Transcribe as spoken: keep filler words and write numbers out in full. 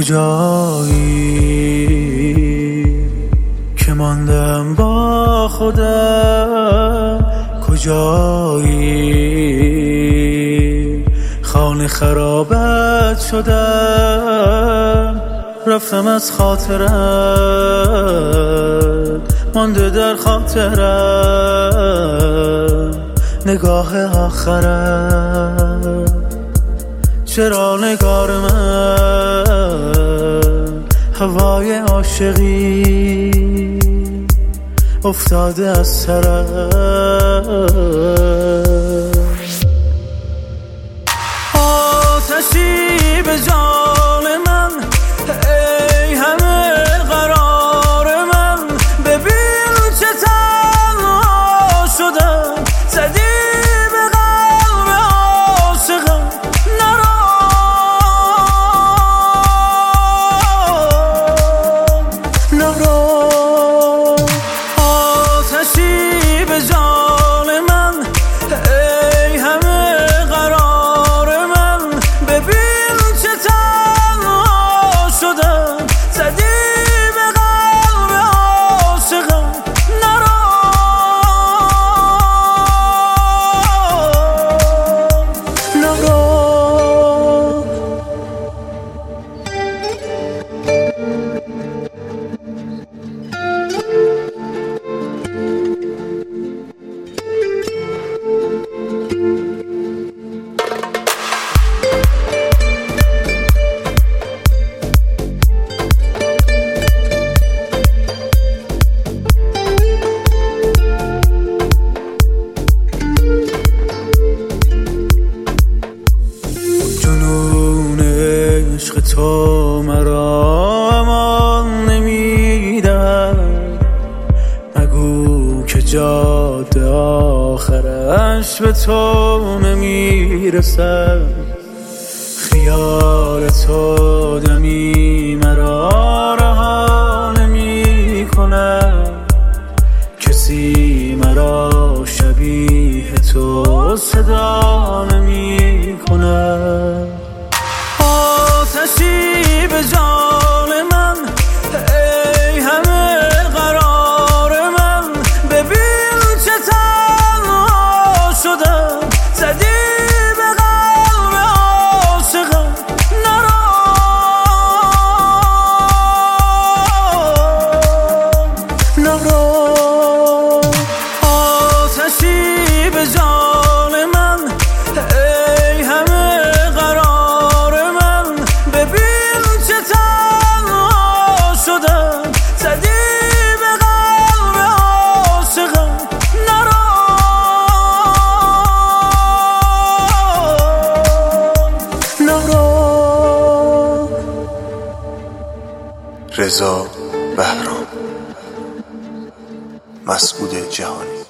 کجایی که ماندم با خودم؟ کجایی خانه خرابت شدم؟ رفتم از خاطرت مانده در خاطرم نگاه آخرت. چرا نگار من هوای عاشقی افتاده از سرم؟ آتشی به جان من ای همه قرار من، ببین چه تنها شدم، زدی به قلب عاشقم نرو نرو. آتشی به جان من ای همه قرار من، ببین چه تنها شدم، زدی به قلب عاشقم نرو نرو. عشق تو مرا امان نمیدن، مگو که جاده آخرش به تو نمیرسد. خیال تو دمی مرا رها نمی کند، کسی مرا شبیه تو صدا نمی کند. آتشی به جان من ای همه قرار من، ببین چه تنها شدم، زدی به قلب عاشقم نرو نرو. آتشی به جان من ای همه قرار من، ببین چه تنها شدم، زدی به قلب عاشقم نرو نرو. رضا بهرام، مسعود جهانی.